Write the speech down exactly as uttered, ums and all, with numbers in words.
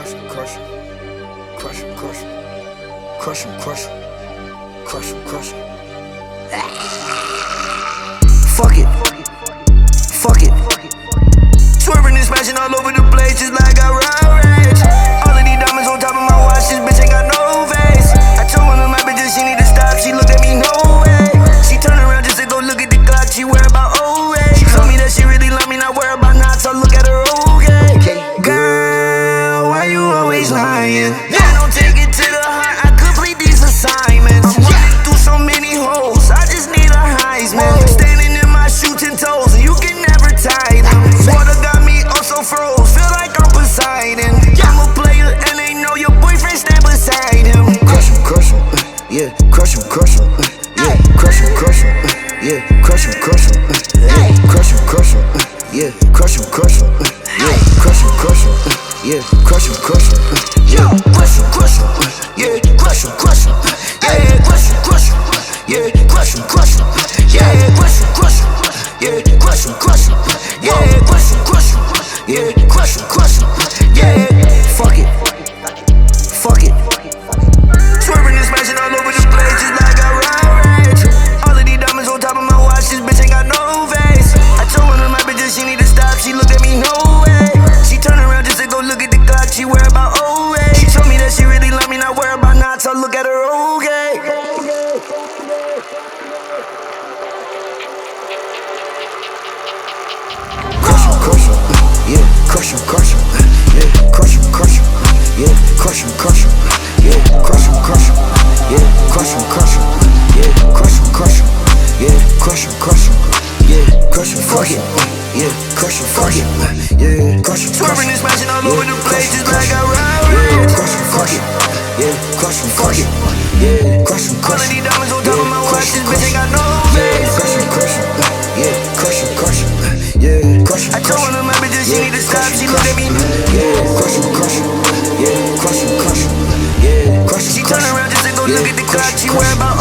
Crush him, crush him, crush him, crush him, crush him, crush him, crush him, crush him. Fuck it, fuck it. Swerving and smashing all over the place just like I road rage. All of these diamonds on top of my watch, this bitch ain't got no face. I told one of my bitches she need to stop, she looked at me no way. She turned around just to go look at the clock, she worry about oh way. She told me that she really love me, not worry about not, so look at her okay. Girl, why you always lying? I don't take it to the heart, I complete these assignments. I'm running through so many holes, I just need a Heisman. Standing in my shoe ten toes, and you can never tie them. Water got me also froze, feel like I'm Poseidon. I'm a player and they know your boyfriend stand beside him. Crush him, crush him, uh, yeah, crush him, crush him, uh, yeah, crush him, crush him, uh, yeah, crush him, crush him, uh, yeah, crush him, crush him, uh, yeah, crush him, crush him, uh, yeah, crush him, crush him, uh, yeah, crush him, crush him, uh, yeah, crush him, crush him, uh, yeah, crush him, crush him, uh, yeah, crush him, crush him, uh, yeah, crush him, crush him, uh, yeah, crush him, crush him, uh, yeah, crush him, crush him, uh, yeah, crush him, crush him, uh, yeah, crush him, crush him, uh, yeah, fuck it, fuck it. Swerving and smashing all over the place just like I road rage. All of these diamonds on top of my watch, this bitch ain't got no face. I told one of my bitches she need to stop, she looked at me no way. She turned around just to go look at the clock, she worry about oh way. She told me that she really love me, not worry about not, so look at her okay. Crush him, crush him, uh, yeah, crush him, crush him, uh, yeah, crush him, crush him, uh, yeah, crush him, crush him, uh, yeah, crush him, crush him, uh, yeah, crush him, crush him, uh, yeah, crush him, crush him, uh, yeah, crush him, crush him, uh, yeah, crush him, fuck it, uh, yeah, crush him, fuck it, uh, yeah, crush him, swerving and smashing all over the place just like I road rage. Crush him, fuck it, yeah, crush him, fuck it, yeah, crush him, crush him. All of these diamonds on top of my watch, this bitch ain't got no face. Crush him, crush him, uh, yeah, crush him, crush him, uh, yeah, crush him. I told one of my bitches she need to stop, she looked at me, yeah, crush him, crush him, yeah, crush him, crush him, yeah, crush him. She turned around just to go look at the clock, she worry about